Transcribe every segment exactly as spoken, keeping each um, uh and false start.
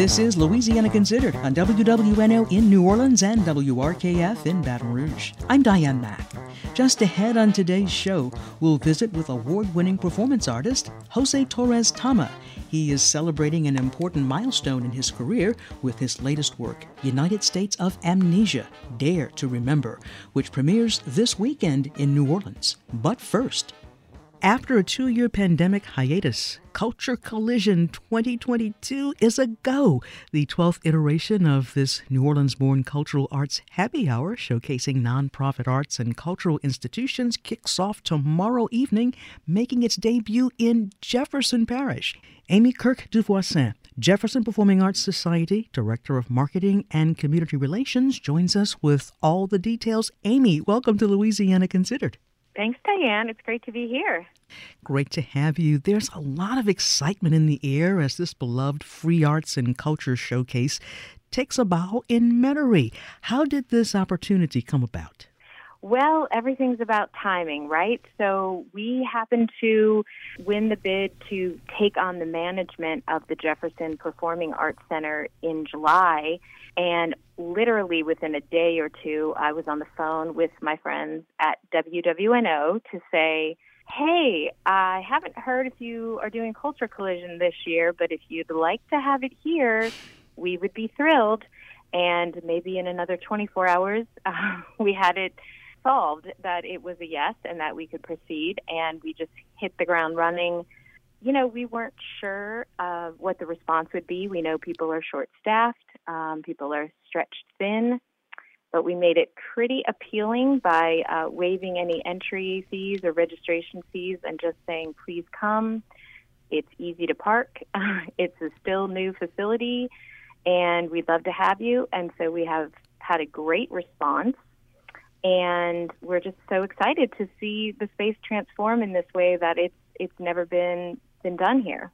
This is Louisiana Considered on W W N O in New Orleans and W R K F in Baton Rouge. I'm Diane Mack. Just ahead on today's show, we'll visit with award-winning performance artist Jose Torres Tama. He is celebrating an important milestone in his career with his latest work, United States of Amnesia, Dare to Remember, which premieres this weekend in New Orleans. But first, after a two-year pandemic hiatus, Culture Collision twenty twenty-two is a go. The twelfth iteration of this New Orleans-born cultural arts happy hour showcasing nonprofit arts and cultural institutions kicks off tomorrow evening, making its debut in Jefferson Parish. Amy Kirk Duvoisin, Jefferson Performing Arts Society, Director of Marketing and Community Relations, joins us with all the details. Amy, welcome to Louisiana Considered. Thanks, Diane. It's great to be here. Great to have you. There's a lot of excitement in the air as this beloved free arts and culture showcase takes a bow in Metairie. How did this opportunity come about? Well, everything's about timing, right? So we happened to win the bid to take on the management of the Jefferson Performing Arts Center in July. And literally within a day or two, I was on the phone with my friends at W W N O to say, hey, I haven't heard if you are doing Culture Collision this year, but if you'd like to have it here, we would be thrilled. And maybe in another twenty-four hours, uh, we had it solved that it was a yes and that we could proceed. And we just hit the ground running. You know, we weren't sure uh, what the response would be. We know people are short-staffed, um, people are stretched thin, but we made it pretty appealing by uh, waiving any entry fees or registration fees and just saying, please come. It's easy to park. It's a still new facility, and we'd love to have you. And so we have had a great response, and we're just so excited to see the space transform in this way that it's it's never been been done here.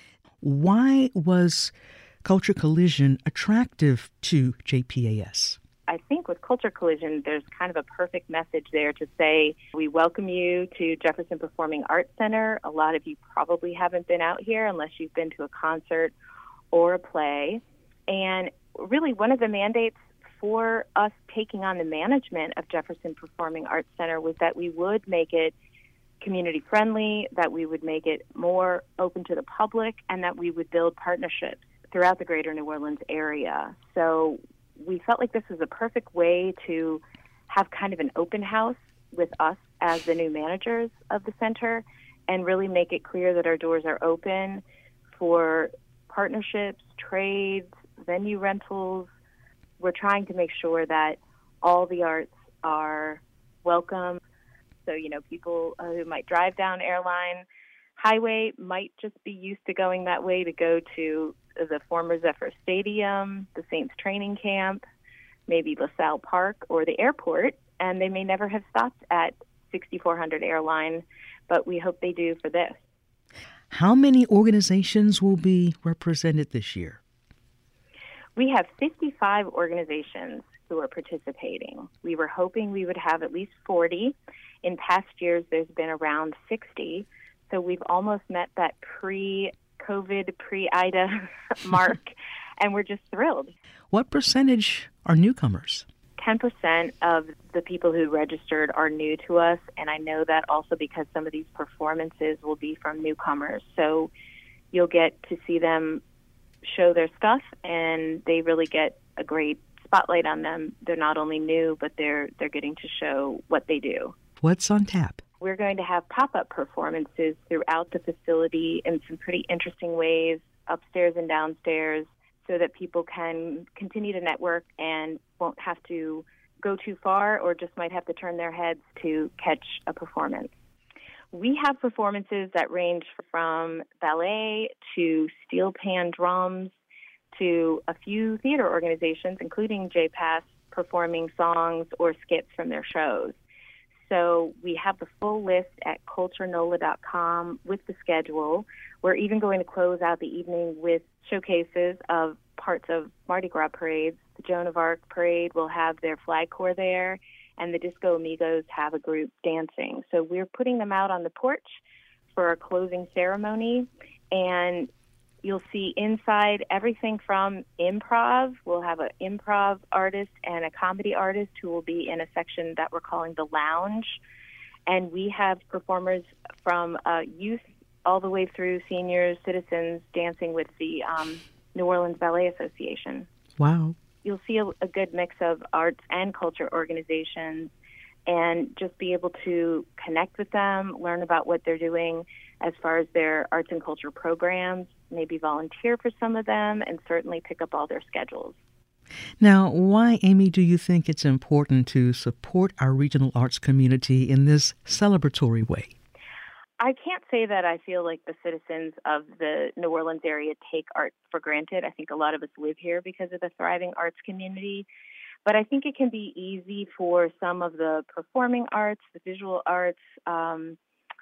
Why was Culture Collision attractive to J P A S? I think with Culture Collision, there's kind of a perfect message there to say, we welcome you to Jefferson Performing Arts Center. A lot of you probably haven't been out here unless you've been to a concert or a play. And really one of the mandates for us taking on the management of Jefferson Performing Arts Center was that we would make it community friendly, that we would make it more open to the public, and that we would build partnerships throughout the greater New Orleans area. So we felt like this was a perfect way to have kind of an open house with us as the new managers of the center and really make it clear that our doors are open for partnerships, trades, venue rentals. We're trying to make sure that all the arts are welcome. So, you know, people uh, who might drive down Airline Highway might just be used to going that way to go to the former Zephyr Stadium, the Saints training camp, maybe LaSalle Park or the airport, and they may never have stopped at sixty-four hundred Airline, but we hope they do for this. How many organizations will be represented this year? We have fifty-five organizations who are participating. We were hoping we would have at least forty. In past years, there's been around sixty. So we've almost met that pre-COVID, pre-Ida mark, and we're just thrilled. What percentage are newcomers? ten percent of the people who registered are new to us, and I know that also because some of these performances will be from newcomers. So you'll get to see them show their stuff, and they really get a great spotlight on them. They're not only new, but they're they're getting to show what they do. What's on tap? We're going to have pop-up performances throughout the facility in some pretty interesting ways, upstairs and downstairs, so that people can continue to network and won't have to go too far or just might have to turn their heads to catch a performance. We have performances that range from ballet to steel pan drums to a few theater organizations, including J P A S, performing songs or skits from their shows. So we have the full list at culture nola dot com with the schedule. We're even going to close out the evening with showcases of parts of Mardi Gras parades. The Joan of Arc parade will have their flag corps there, and the Disco Amigos have a group dancing. So we're putting them out on the porch for our closing ceremony, and You'll see inside everything from improv. We'll have an improv artist and a comedy artist who will be in a section that we're calling the lounge. And we have performers from uh, youth all the way through seniors, citizens, dancing with the um, New Orleans Ballet Association. Wow. You'll see a, a good mix of arts and culture organizations, and just be able to connect with them, learn about what they're doing as far as their arts and culture programs, maybe volunteer for some of them, and certainly pick up all their schedules. Now, why, Amy, do you think it's important to support our regional arts community in this celebratory way? I can't say that I feel like the citizens of the New Orleans area take art for granted. I think a lot of us live here because of the thriving arts community. But I think it can be easy for some of the performing arts, the visual arts, um,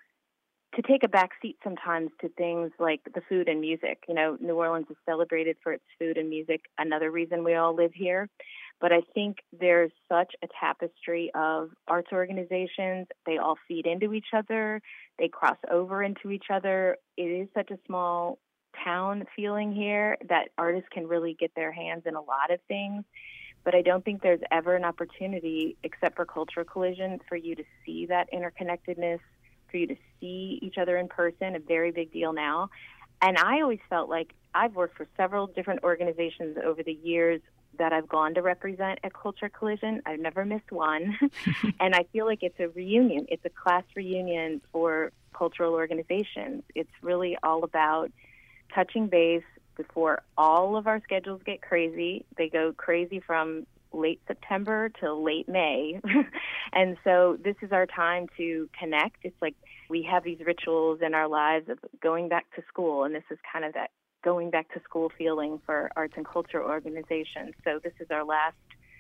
to take a back seat sometimes to things like the food and music. You know, New Orleans is celebrated for its food and music, another reason we all live here. But I think there's such a tapestry of arts organizations. They all feed into each other. They cross over into each other. It is such a small town feeling here that artists can really get their hands in a lot of things. But I don't think there's ever an opportunity, except for Cultural Collision, for you to see that interconnectedness, for you to see each other in person, a very big deal now. And I always felt like I've worked for several different organizations over the years that I've gone to represent at Culture Collision. I've never missed one. And I feel like it's a reunion. It's a class reunion for cultural organizations. It's really all about touching base before all of our schedules get crazy. They go crazy from late September till late May. And so this is our time to connect. It's like we have these rituals in our lives of going back to school, and this is kind of that going back to school feeling for arts and culture organizations. So this is our last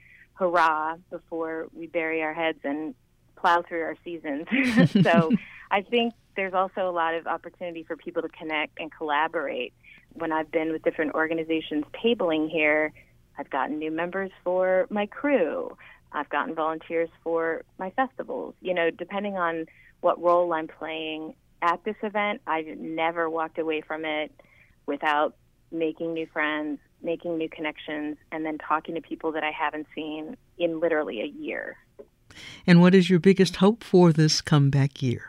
hurrah before we bury our heads and plow through our seasons. So I think there's also a lot of opportunity for people to connect and collaborate. When I've been with different organizations tabling here, I've gotten new members for my crew. I've gotten volunteers for my festivals. You know, depending on what role I'm playing at this event, I've never walked away from it without making new friends, making new connections, and then talking to people that I haven't seen in literally a year. And what is your biggest hope for this comeback year?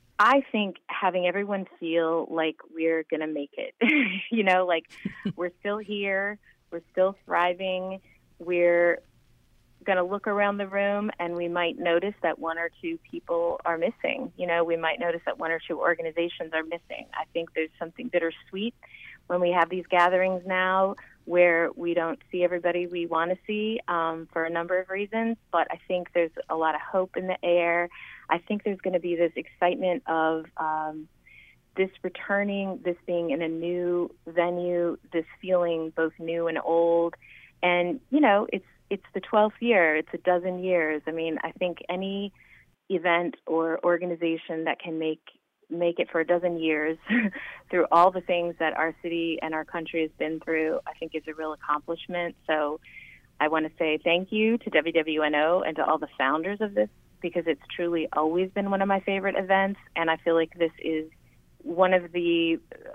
I think having everyone feel like we're going to make it. You know, like we're still here, we're still thriving, we're going to look around the room and we might notice that one or two people are missing. You know, we might notice that one or two organizations are missing. I think there's something bittersweet when we have these gatherings now where we don't see everybody we want to see um, for a number of reasons, but I think there's a lot of hope in the air. I think there's going to be this excitement of um, this returning, this being in a new venue, this feeling both new and old. And, you know, it's it's the twelfth year, it's a dozen years. I mean, I think any event or organization that can make make it for a dozen years through all the things that our city and our country has been through, I think is a real accomplishment. So I want to say thank you to W W N O and to all the founders of this, because it's truly always been one of my favorite events. And I feel like this is one of the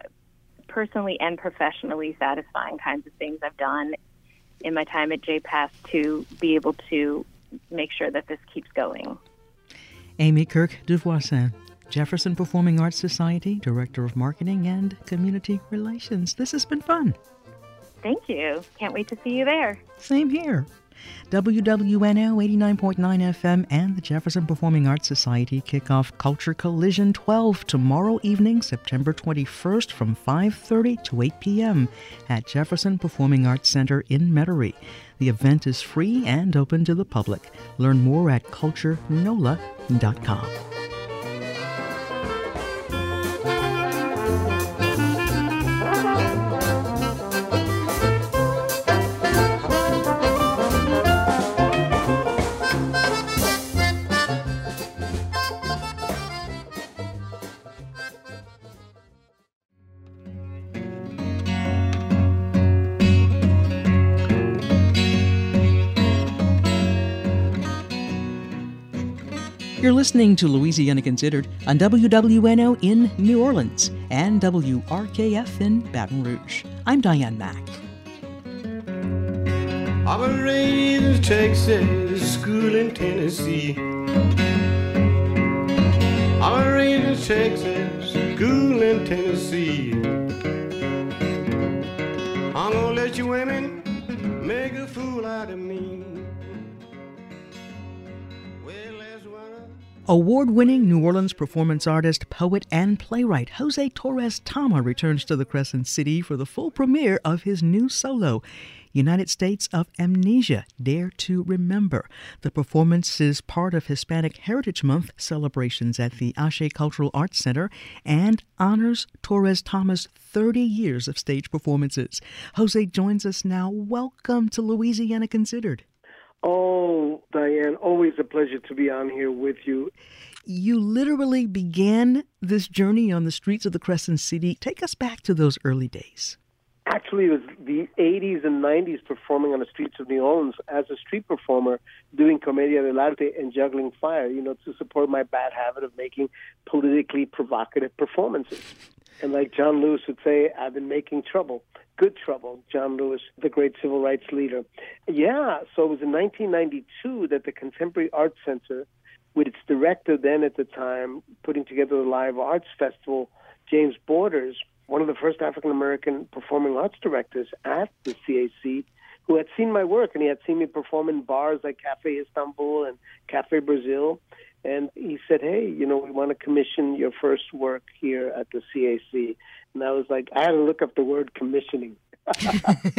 personally and professionally satisfying kinds of things I've done in my time at J P A S to be able to make sure that this keeps going. Amy Kirk Duvoisin, Jefferson Performing Arts Society, Director of Marketing and Community Relations. This has been fun. Thank you. Can't wait to see you there. Same here. W W N O eighty-nine point nine F M and the Jefferson Performing Arts Society kick off Culture Collision twelve tomorrow evening, September twenty-first from five thirty to eight p.m. at Jefferson Performing Arts Center in Metairie. The event is free and open to the public. Learn more at culture nola dot com. You're listening to Louisiana Considered on W W N O in New Orleans and W R K F in Baton Rouge. I'm Diane Mack. I was raised in Texas, school in Tennessee. I was raised in Texas, school in Tennessee. I'm gonna let you women make a fool out of me. Award-winning New Orleans performance artist, poet, and playwright Jose Torres Tama returns to the Crescent City for the full premiere of his new solo, United States of Amnesia, Dare to Remember. The performance is part of Hispanic Heritage Month celebrations at the Ashe Cultural Arts Center and honors Torres Tama's thirty years of stage performances. Jose joins us now. Welcome to Louisiana Considered. Oh, Diane, always a pleasure to be on here with you. You literally began this journey on the streets of the Crescent City. Take us back to those early days. Actually, it was the eighties and nineties performing on the streets of New Orleans as a street performer, doing Comedia dell'arte and juggling fire, you know, to support my bad habit of making politically provocative performances. And like John Lewis would say, I've been making trouble. Good trouble, John Lewis, the great civil rights leader. Yeah, so it was in nineteen ninety-two that the Contemporary Arts Center, with its director then at the time, putting together the Live Arts Festival, James Borders, one of the first African-American performing arts directors at the C A C, who had seen my work, and he had seen me perform in bars like Cafe Istanbul and Cafe Brazil. And he said, hey, you know, we want to commission your first work here at the C A C. And I was like, I had to look up the word commissioning. You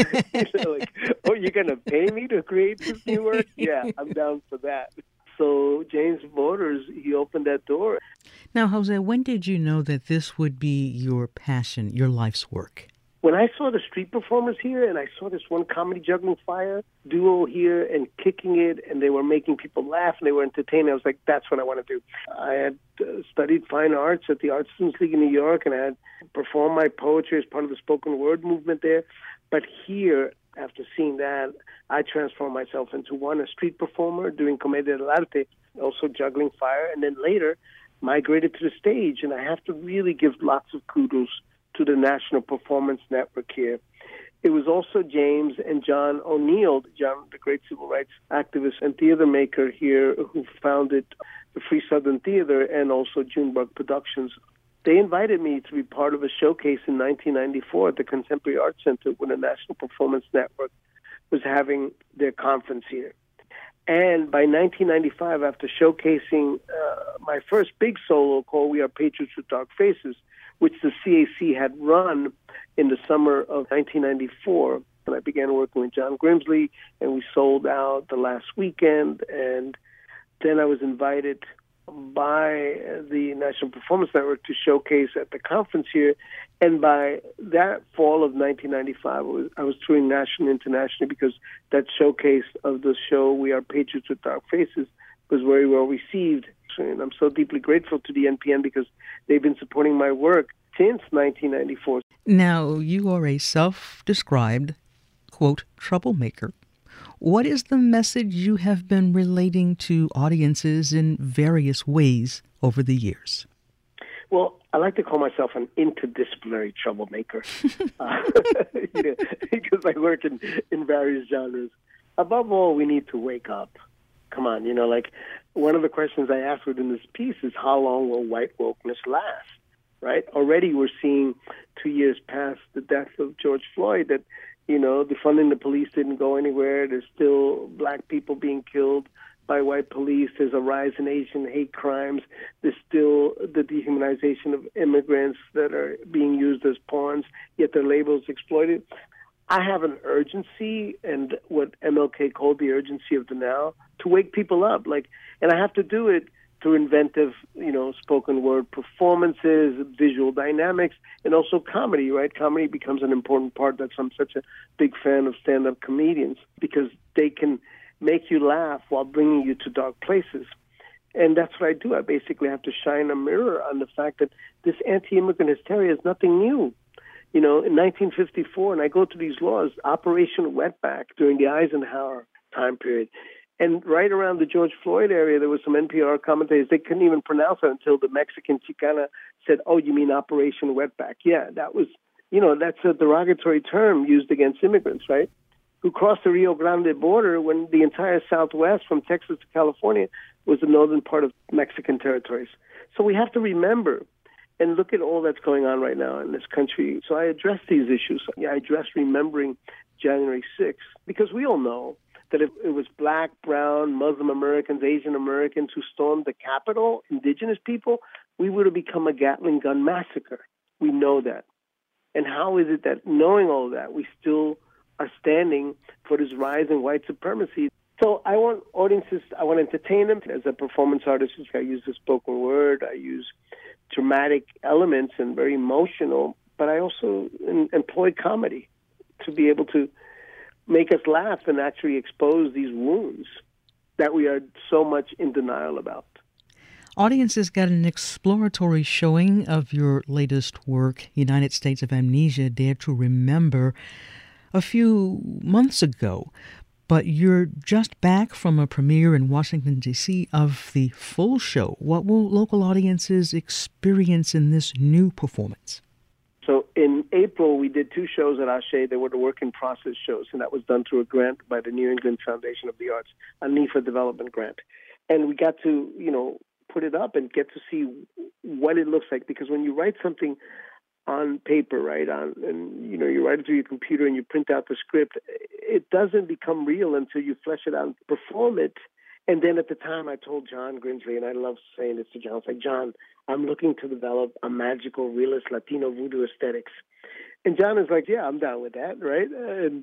know, like, oh, you're going to pay me to create this new work? Yeah, I'm down for that. So James Borders, he opened that door. Now, Jose, when did you know that this would be your passion, your life's work? When I saw the street performers here, and I saw this one Comedy Juggling Fire duo here and kicking it, and they were making people laugh and they were entertaining, I was like, that's what I want to do. I had uh, studied fine arts at the Art Students League in New York, and I had performed my poetry as part of the spoken word movement there. But here, after seeing that, I transformed myself into one, a street performer doing Comedia dell'arte, also juggling fire, and then later migrated to the stage. And I have to really give lots of kudos to the National Performance Network here. It was also James and John O'Neill, John, the great civil rights activist and theater maker here, who founded the Free Southern Theater and also Junebug Productions. They invited me to be part of a showcase in nineteen ninety-four at the Contemporary Arts Center when the National Performance Network was having their conference here. And by nineteen ninety-five, after showcasing uh, my first big solo called We Are Patriots with Dark Faces, which the C A C had run in the summer of nineteen ninety-four, and I began working with John Grimsley, and we sold out the last weekend, and then I was invited by the National Performance Network to showcase at the conference here, and by that fall of nineteen ninety-five, I was, I was touring nationally and internationally because that showcase of the show We Are Patriots with Dark Faces was very well received. And I'm so deeply grateful to the N P N because they've been supporting my work since nineteen ninety-four. Now, you are a self-described, quote, troublemaker. What is the message you have been relating to audiences in various ways over the years? Well, I like to call myself an interdisciplinary troublemaker uh, you know, because I work in, in various genres. Above all, we need to wake up. Come on, you know, like one of the questions I asked within this piece is how long will white wokeness last, right? Already we're seeing two years past the death of George Floyd that, you know, defunding the police didn't go anywhere. There's still black people being killed by white police. There's a rise in Asian hate crimes. There's still the dehumanization of immigrants that are being used as pawns, yet their labels exploited. I have an urgency, and what M L K called the urgency of the now, to wake people up. Like, and I have to do it through inventive, you know, spoken word performances, visual dynamics, and also comedy, right? Comedy becomes an important part. That's why I'm such a big fan of stand-up comedians, because they can make you laugh while bringing you to dark places. And that's what I do. I basically have to shine a mirror on the fact that this anti-immigrant hysteria is nothing new. You know, in nineteen fifty-four, and I go to these laws, Operation Wetback during the Eisenhower time period, And right around the George Floyd area, there was some N P R commentators. They couldn't even pronounce it until the Mexican Chicana said, "Oh, you mean Operation Wetback?" Yeah, that was, you know, that's a derogatory term used against immigrants, right? Who crossed the Rio Grande border when the entire Southwest, from Texas to California, was the northern part of Mexican territories. So we have to remember and look at all that's going on right now in this country. So I address these issues. I address remembering January sixth, because we all know that if it was black, brown, Muslim Americans, Asian Americans who stormed the Capitol, indigenous people, we would have become a Gatling gun massacre. We know that. And how is it that, knowing all that, we still are standing for this rise in white supremacy? So I want audiences, I want to entertain them. As a performance artist, I use the spoken word, I use dramatic elements and very emotional, but I also in, employ comedy to be able to make us laugh and actually expose these wounds that we are so much in denial about. Audiences got an exploratory showing of your latest work, United States of Amnesia, Dare to Remember, a few months ago. But you're just back from a premiere in Washington, D C of the full show. What will local audiences experience in this new performance? So in April, we did two shows at Ashe. They were the work-in-process shows, and that was done through a grant by the New England Foundation of the Arts, a N I F A development grant. And we got to, you know, put it up and get to see what it looks like. Because when you write something on paper, right, on, and, you know, you write it through your computer and you print out the script, it doesn't become real until you flesh it out and perform it. And then at the time, I told John Grinsley, and I love saying this to John, it's like, John, I'm looking to develop a magical, realist Latino voodoo aesthetics. And John is like, yeah, I'm down with that, right? And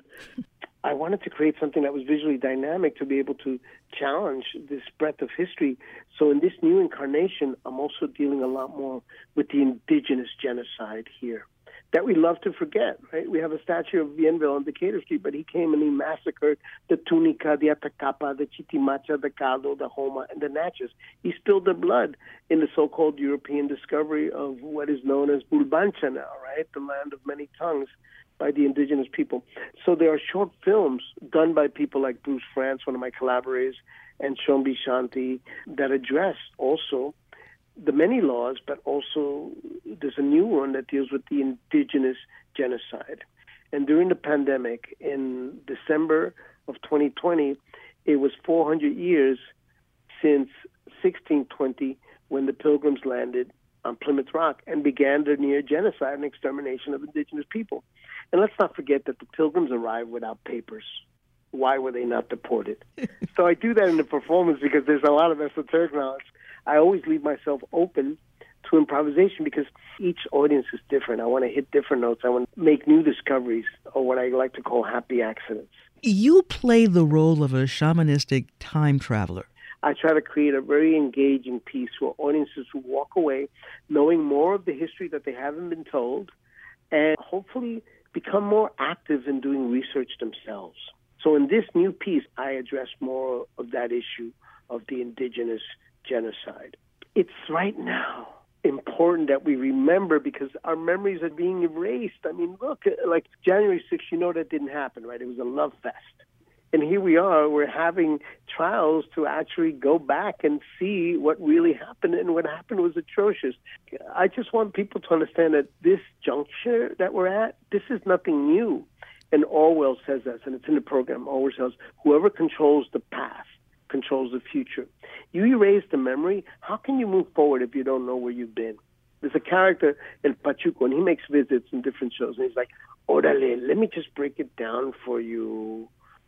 I wanted to create something that was visually dynamic to be able to challenge this breadth of history. So in this new incarnation, I'm also dealing a lot more with the indigenous genocide here that we love to forget, right? We have a statue of Bienville on Decatur Street, but he came and he massacred the Tunica, the Atacapa, the Chitimacha, the Caldo, the Homa, and the Natchez. He spilled their blood in the so-called European discovery of what is known as Bulbancha now, right? The land of many tongues by the indigenous people. So there are short films done by people like Bruce France, one of my collaborators, and Shombi Shanti, that address also the many laws, but also there's a new one that deals with the indigenous genocide. And during the pandemic, in December of twenty twenty, it was four hundred years since sixteen twenty, when the Pilgrims landed on Plymouth Rock and began their near genocide and extermination of indigenous people. And let's not forget that the Pilgrims arrived without papers. Why were they not deported? So I do that in the performance because there's a lot of esoteric knowledge. I always leave myself open to improvisation because each audience is different. I want to hit different notes. I want to make new discoveries, or what I like to call happy accidents. You play the role of a shamanistic time traveler. I try to create a very engaging piece where audiences will walk away knowing more of the history that they haven't been told, and hopefully become more active in doing research themselves. So in this new piece, I address more of that issue of the indigenous genocide. It's right now important that we remember, because our memories are being erased. I mean, look, like January sixth, you know that didn't happen, right? It was a love fest. And here we are, we're having trials to actually go back and see what really happened, and what happened was atrocious. I just want people to understand that this juncture that we're at, this is nothing new. And Orwell says that, and it's in the program. Orwell says, whoever controls the past controls the future. You erase the memory, how can you move forward if you don't know where you've been? There's a character in Pachuco, and he makes visits in different shows, and he's like, Orale, let me just break it down for you.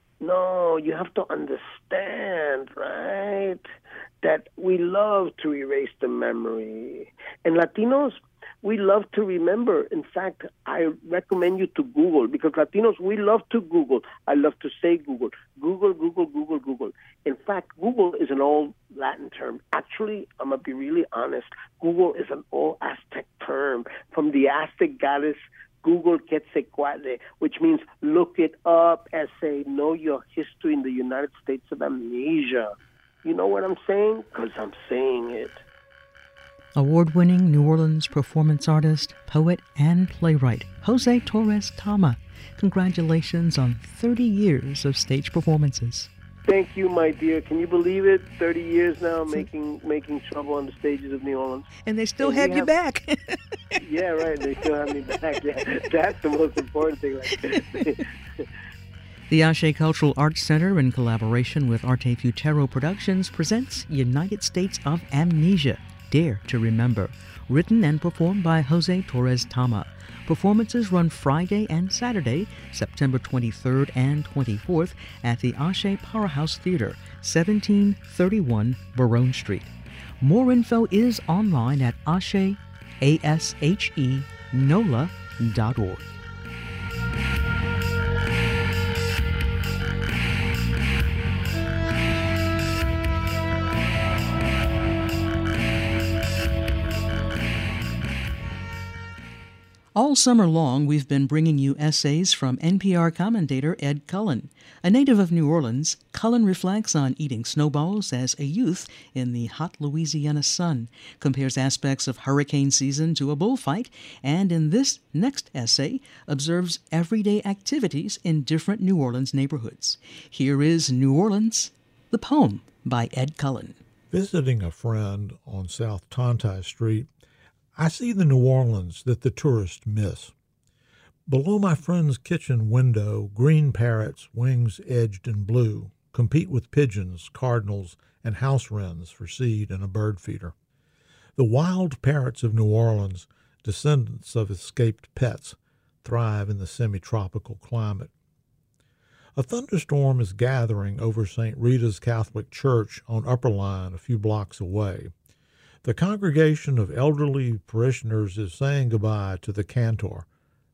No, you have to understand, right, that we love to erase the memory. And Latinos, we love to remember. In fact, I recommend you to Google, because Latinos, we love to Google. I love to say Google. Google, Google, Google, Google. In fact, Google is an old Latin term. Actually, I'm going to be really honest, Google is an old Aztec term from the Aztec goddess Google Quetzalcoatl, which means look it up, essay, know your history in the United States of Amnesia. You know what I'm saying? Because I'm saying it. Award-winning New Orleans performance artist, poet, and playwright Jose Torres Tama. Congratulations on thirty years of stage performances. Thank you, my dear. Can you believe it? thirty years now making making trouble on the stages of New Orleans. And they still And have we you have- back. Yeah, right. They still have me back. Yeah, that's the most important thing. Right? The Ashe Cultural Arts Center, in collaboration with Arte Futero Productions, presents United States of Amnesia, Dare to Remember, written and performed by Jose Torres Tama. Performances run Friday and Saturday, September twenty-third and twenty-fourth, at the Ashe Powerhouse Theater, seventeen thirty-one Barone Street. More info is online at ashe, A S H E, nola dot org. All summer long, we've been bringing you essays from N P R commentator Ed Cullen. A native of New Orleans, Cullen reflects on eating snowballs as a youth in the hot Louisiana sun, compares aspects of hurricane season to a bullfight, and in this next essay, observes everyday activities in different New Orleans neighborhoods. Here is New Orleans, the poem by Ed Cullen. Visiting a friend on South Tonti Street, I see the New Orleans that the tourists miss. Below my friend's kitchen window, green parrots, wings edged in blue, compete with pigeons, cardinals, and house wrens for seed in a bird feeder. The wild parrots of New Orleans, descendants of escaped pets, thrive in the semi-tropical climate. A thunderstorm is gathering over Saint Rita's Catholic Church on Upper Line a few blocks away. The congregation of elderly parishioners is saying goodbye to the cantor,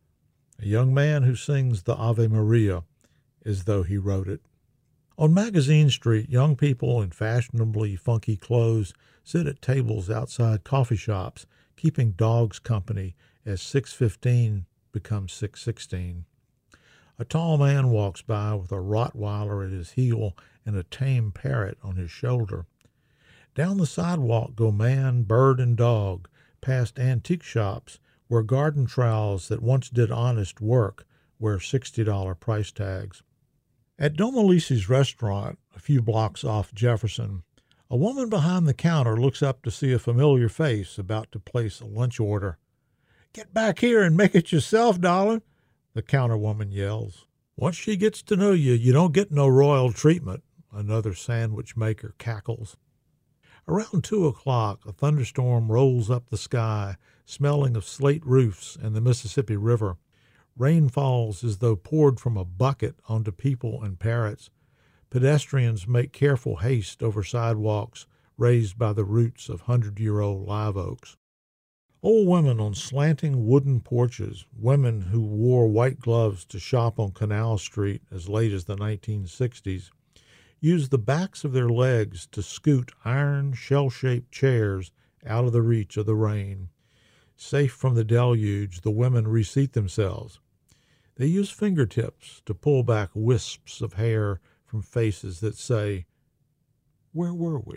a young man who sings the Ave Maria as though he wrote it. On Magazine Street, young people in fashionably funky clothes sit at tables outside coffee shops, keeping dogs company as six fifteen becomes six sixteen. A tall man walks by with a Rottweiler at his heel and a tame parrot on his shoulder. Down the sidewalk go man, bird, and dog, past antique shops where garden trowels that once did honest work wear sixty dollars price tags. At Domalisi's restaurant, a few blocks off Jefferson, a woman behind the counter looks up to see a familiar face about to place a lunch order. "Get back here and make it yourself, darling," the counter woman yells. "Once she gets to know you, you don't get no royal treatment," another sandwich maker cackles. Around two o'clock, a thunderstorm rolls up the sky, smelling of slate roofs and the Mississippi River. Rain falls as though poured from a bucket onto people and parrots. Pedestrians make careful haste over sidewalks raised by the roots of hundred-year-old live oaks. Old women on slanting wooden porches, women who wore white gloves to shop on Canal Street as late as the nineteen sixties, use the backs of their legs to scoot iron, shell-shaped chairs out of the reach of the rain. Safe from the deluge, the women reseat themselves. They use fingertips to pull back wisps of hair from faces that say, "Where were we?"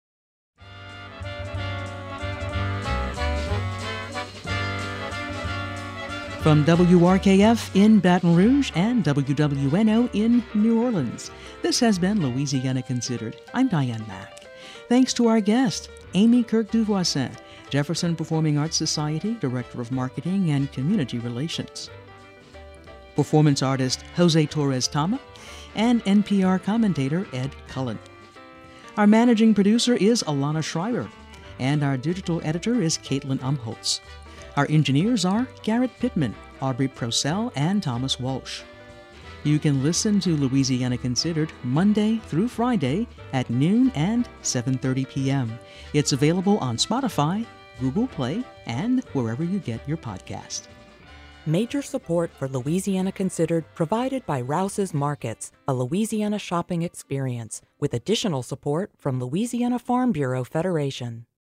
From W R K F in Baton Rouge and W W N O in New Orleans, this has been Louisiana Considered. I'm Diane Mack. Thanks to our guest, Amy Kirk-Duvoisin, Jefferson Performing Arts Society Director of Marketing and Community Relations, performance artist Jose Torres Tama, and N P R commentator Ed Cullen. Our managing producer is Alana Schreiber, and our digital editor is Caitlin Umholtz. Our engineers are Garrett Pittman, Aubrey Procell, and Thomas Walsh. You can listen to Louisiana Considered Monday through Friday at noon and seven thirty p.m. It's available on Spotify, Google Play, and wherever you get your podcast. Major support for Louisiana Considered provided by Rouse's Markets, a Louisiana shopping experience, with additional support from Louisiana Farm Bureau Federation.